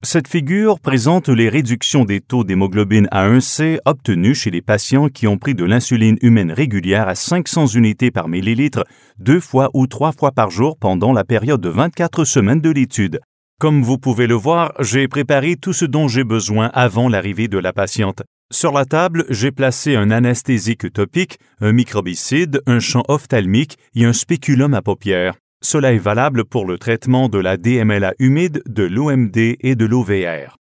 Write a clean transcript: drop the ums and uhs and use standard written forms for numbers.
Cette figure présente les réductions des taux d'hémoglobine A1C obtenues chez les patients qui ont pris de l'insuline humaine régulière à 500 unités par millilitre 2 fois ou 3 fois par jour pendant la période de 24 semaines de l'étude. Comme vous pouvez le voir, j'ai préparé tout ce dont j'ai besoin avant l'arrivée de la patiente. Sur la table, j'ai placé un anesthésique topique, un microbicide, un chant ophtalmique et un spéculum à paupières. Cela est valable pour le traitement de la DMLA humide, de l'OMD et de l'OVR.